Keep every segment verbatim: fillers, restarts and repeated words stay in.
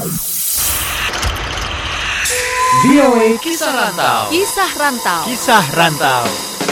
V O A Kisah Rantau. Kisah Rantau. Kisah Rantau.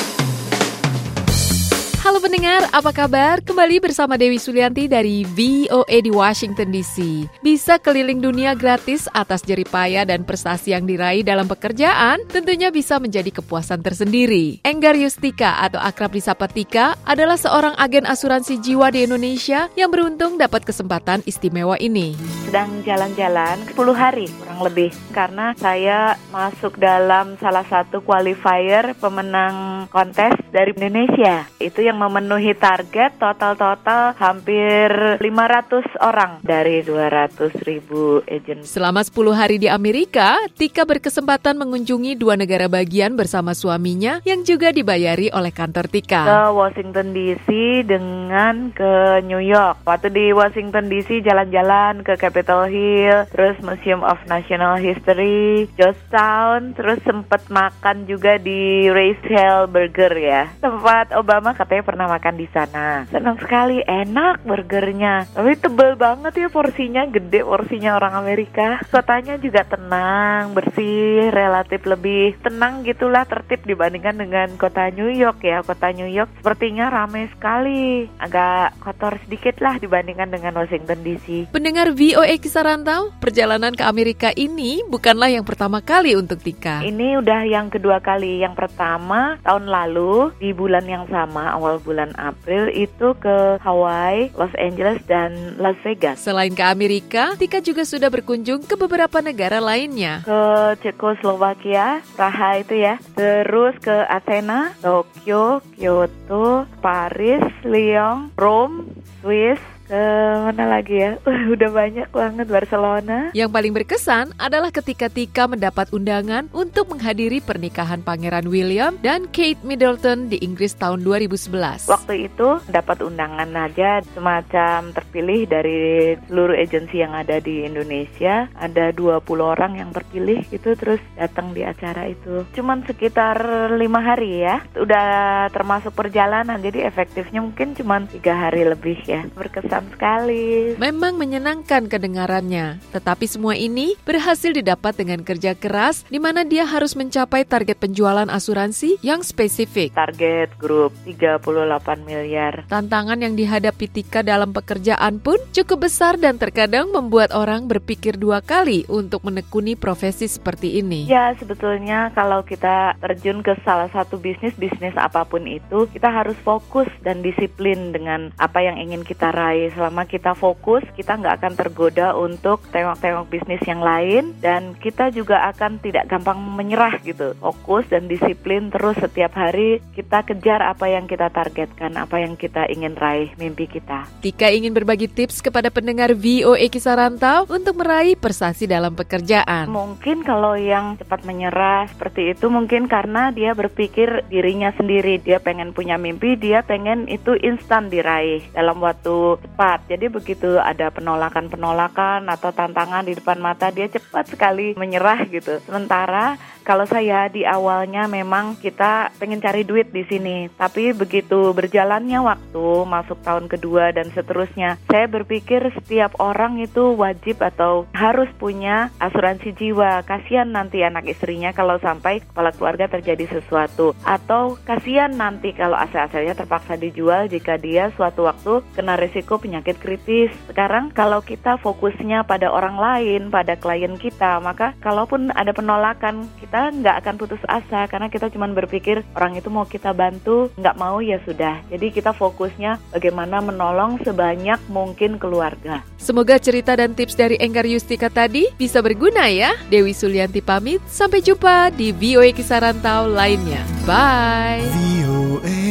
Halo pendengar, apa kabar? Kembali bersama Dewi Sulianti dari V O A di Washington D C. Bisa keliling dunia gratis atas jerih payah dan prestasi yang diraih dalam pekerjaan, tentunya bisa menjadi kepuasan tersendiri. Enggar Yustika atau akrab disapa Tika adalah seorang agen asuransi jiwa di Indonesia yang beruntung dapat kesempatan istimewa ini. Sedang jalan-jalan sepuluh hari kurang lebih, karena saya masuk dalam salah satu qualifier pemenang kontes dari Indonesia. Itu yang memenuhi target total-total hampir lima ratus orang dari dua ratus ribu agent. Selama sepuluh hari di Amerika, Tika berkesempatan mengunjungi dua negara bagian bersama suaminya yang juga dibayari oleh kantor Tika. Ke Washington D C dengan ke New York. Waktu di Washington D C jalan-jalan ke Capitol Hill, terus Museum of National History, Georgetown, terus sempat makan juga di Race Hell Burger ya. Tempat Obama katanya pernah makan di sana. Senang sekali, enak burgernya. Tapi tebel banget ya porsinya, gede porsinya orang Amerika. Kotanya juga tenang, bersih, relatif lebih tenang gitulah, tertib dibandingkan dengan kota New York ya. Kota New York sepertinya ramai sekali, agak kotor sedikit lah dibandingkan dengan Washington D C. Pendengar V O A Kisah Rantau, perjalanan ke Amerika ini bukanlah yang pertama kali untuk Tika. Ini udah yang kedua kali. Yang pertama tahun lalu di bulan yang sama, awal bulan April itu ke Hawaii, Los Angeles, dan Las Vegas. Selain ke Amerika, Tika juga sudah berkunjung ke beberapa negara lainnya. Ke Cekoslovakia, Praha itu ya. Terus ke Athena, Tokyo, Kyoto, Paris, Lyon, Rome, Swiss. Ke mana lagi ya? Uh, udah banyak banget, Barcelona. Yang paling berkesan adalah ketika Tika mendapat undangan untuk menghadiri pernikahan Pangeran William dan Kate Middleton di Inggris tahun dua ribu sebelas. Waktu itu dapat undangan aja, semacam terpilih dari seluruh agensi yang ada di Indonesia. Ada dua puluh orang yang terpilih gitu, terus datang di acara itu. Cuman sekitar lima hari ya. Udah termasuk perjalanan, jadi efektifnya mungkin cuman tiga hari lebih ya. Berkesan sekali. Memang menyenangkan kedengarannya, tetapi semua ini berhasil didapat dengan kerja keras, di mana dia harus mencapai target penjualan asuransi yang spesifik. Target grup tiga puluh delapan miliar. Tantangan yang dihadapi Tika dalam pekerjaan pun cukup besar dan terkadang membuat orang berpikir dua kali untuk menekuni profesi seperti ini. Ya, sebetulnya kalau kita terjun ke salah satu bisnis, bisnis apapun itu, kita harus fokus dan disiplin dengan apa yang ingin kita raih. Selama kita fokus, kita nggak akan tergoda untuk tengok-tengok bisnis yang lain, dan kita juga akan tidak gampang menyerah gitu. Fokus dan disiplin terus setiap hari kita kejar apa yang kita targetkan, apa yang kita ingin raih, mimpi kita. Tika ingin berbagi tips kepada pendengar V O A Kisah Rantau untuk meraih prestasi dalam pekerjaan. Mungkin kalau yang cepat menyerah seperti itu mungkin karena dia berpikir dirinya sendiri, dia pengen punya mimpi, dia pengen itu instan diraih dalam waktu cepat. Jadi begitu ada penolakan-penolakan atau tantangan di depan mata, dia cepat sekali menyerah gitu. Sementara kalau saya di awalnya memang kita pengen cari duit di sini, tapi begitu berjalannya waktu, masuk tahun kedua dan seterusnya, saya berpikir setiap orang itu wajib atau harus punya asuransi jiwa. Kasihan nanti anak istrinya kalau sampai kepala keluarga terjadi sesuatu, atau kasihan nanti kalau aset-asetnya terpaksa dijual jika dia suatu waktu kena risiko penyakit kritis. Sekarang kalau kita fokusnya pada orang lain, pada klien kita, maka kalaupun ada penolakan, kita nggak akan putus asa karena kita cuma berpikir orang itu mau kita bantu, nggak mau ya sudah. Jadi kita fokusnya bagaimana menolong sebanyak mungkin keluarga. Semoga cerita dan tips dari Enggar Yustika tadi bisa berguna ya. Dewi Sulianti pamit, sampai jumpa di V O A Kisah Rantau lainnya. Bye. V O A